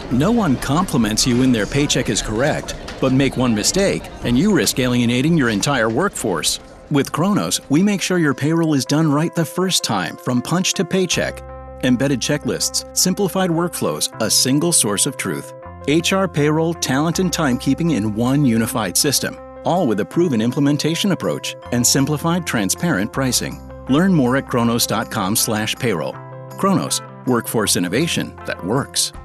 No one compliments you when their paycheck is correct, but make one mistake and you risk alienating your entire workforce. With Kronos, we make sure your payroll is done right the first time, from punch to paycheck. Embedded checklists, simplified workflows, a single source of truth. HR, payroll, talent, and timekeeping in one unified system, all with a proven implementation approach and simplified, transparent pricing. Learn more at kronos.com/payroll. Kronos, workforce innovation that works.